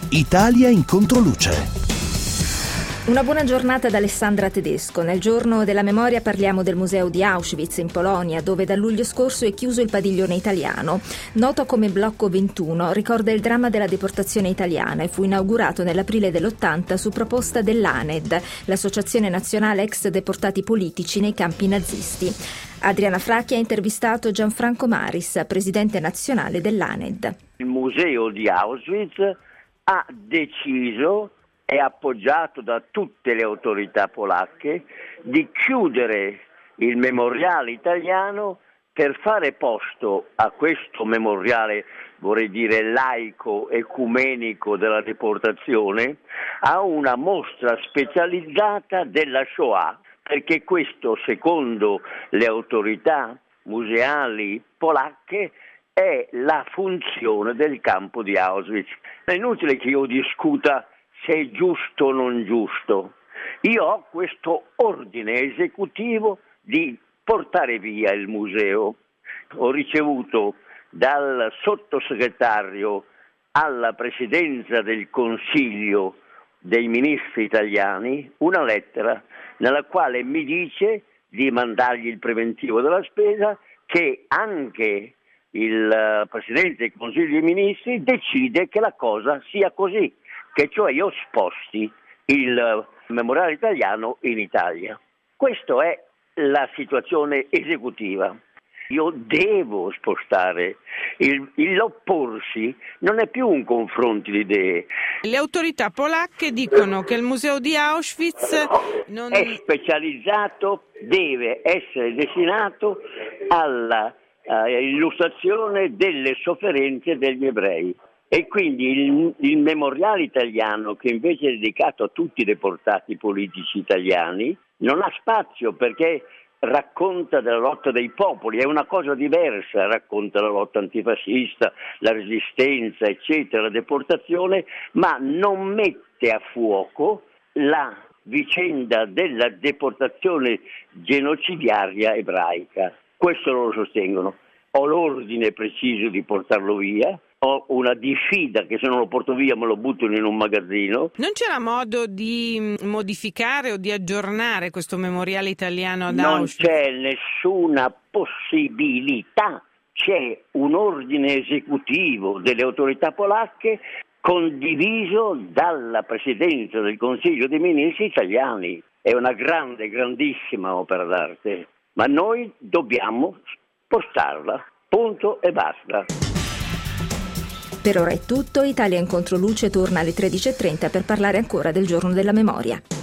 Italia in controluce. Una buona giornata da Alessandra Tedesco. Nel giorno della memoria parliamo del museo di Auschwitz in Polonia, dove dal luglio scorso è chiuso il padiglione italiano. Noto come Blocco 21, ricorda il dramma della deportazione italiana e fu inaugurato nell'aprile dell'80 su proposta dell'ANED, l'Associazione Nazionale Ex Deportati Politici nei campi nazisti. Adriana Fracchi ha intervistato Gianfranco Maris, presidente nazionale dell'ANED. Il museo di Auschwitz ha deciso, è appoggiato da tutte le autorità polacche, di chiudere il memoriale italiano per fare posto a questo memoriale, vorrei dire laico, ecumenico della deportazione, a una mostra specializzata della Shoah, perché questo, secondo le autorità museali polacche, è la funzione del campo di Auschwitz. È inutile che io discuta se è giusto o non giusto. Io ho questo ordine esecutivo di portare via il museo. Ho ricevuto dal sottosegretario alla presidenza del Consiglio dei ministri italiani una lettera nella quale mi dice di mandargli il preventivo della spesa, che anche il Presidente del Consiglio dei Ministri decide che la cosa sia così, che cioè io sposti il memoriale italiano in Italia. Questa è la situazione esecutiva. Io devo spostare. L'opporsi non è più un confronto di idee. Le autorità polacche dicono che il museo di Auschwitz è specializzato, deve essere destinato alla illustrazione delle sofferenze degli ebrei. E quindi il memoriale italiano, che invece è dedicato a tutti i deportati politici italiani, non ha spazio, perché racconta della lotta dei popoli, è una cosa diversa, racconta la lotta antifascista, la resistenza, eccetera, la deportazione, ma non mette a fuoco la vicenda della deportazione genocidaria ebraica. Questo loro sostengono. Ho l'ordine preciso di portarlo via, ho una diffida che se non lo porto via me lo buttano in un magazzino. Non c'era modo di modificare o di aggiornare questo memoriale italiano ad Auschwitz? Non c'è nessuna possibilità. C'è un ordine esecutivo delle autorità polacche condiviso dalla Presidenza del Consiglio dei Ministri italiani. È una grande, grandissima opera d'arte, ma noi dobbiamo spostarla, punto e basta. Per ora è tutto. Italia in controluce torna alle 13.30 per parlare ancora del giorno della memoria.